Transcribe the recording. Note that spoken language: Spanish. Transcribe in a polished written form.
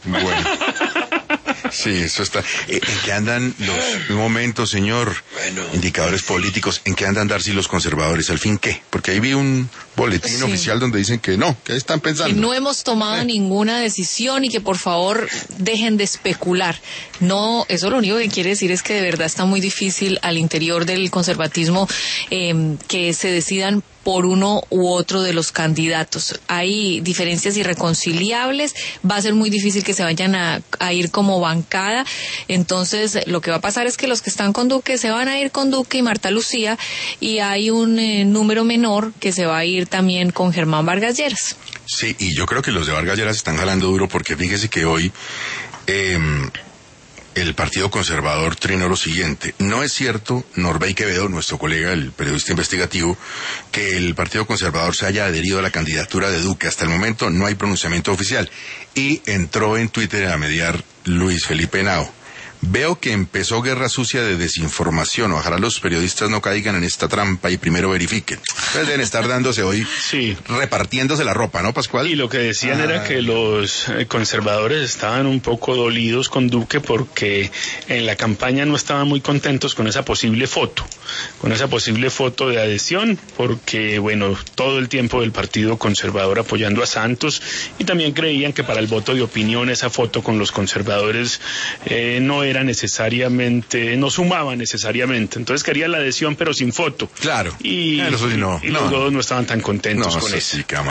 Bueno. Sí, eso está. ¿En qué andan un momento, señor? Bueno. Indicadores políticos. ¿En qué andan Darcy los conservadores? ¿Al fin qué? Porque ahí vi un boletín oficial donde dicen que no, que están pensando. Que no hemos tomado ninguna decisión y que por favor dejen de especular. No, eso lo único que quiere decir es que de verdad está muy difícil al interior del conservatismo que se decidan por uno u otro de los candidatos. Hay diferencias irreconciliables, va a ser muy difícil que se vayan a ir como bancada, entonces lo que va a pasar es que los que están con Duque se van a ir con Duque y Marta Lucía, y hay un número menor que se va a ir también con Germán Vargas Lleras. Sí, y yo creo que los de Vargas Lleras están jalando duro porque fíjese que hoy el Partido Conservador trinó lo siguiente. No es cierto, Norbey Quevedo, nuestro colega, el periodista investigativo, que el Partido Conservador se haya adherido a la candidatura de Duque. Hasta el momento no hay pronunciamiento oficial. Y entró en Twitter a mediar Luis Felipe Henao. Veo que empezó guerra sucia de desinformación. Ojalá los periodistas no caigan en esta trampa y primero verifiquen. Entonces deben estar dándose hoy, sí, repartiéndose la ropa, ¿no, Pascual? Y lo que decían era que los conservadores estaban un poco dolidos con Duque porque en la campaña no estaban muy contentos con esa posible foto de adhesión, porque, bueno, todo el tiempo del Partido Conservador apoyando a Santos, y también creían que para el voto de opinión esa foto con los conservadores no sumaba necesariamente, entonces querían la adhesión pero sin foto. Claro. Y los dos no estaban tan contentos con eso. Sí,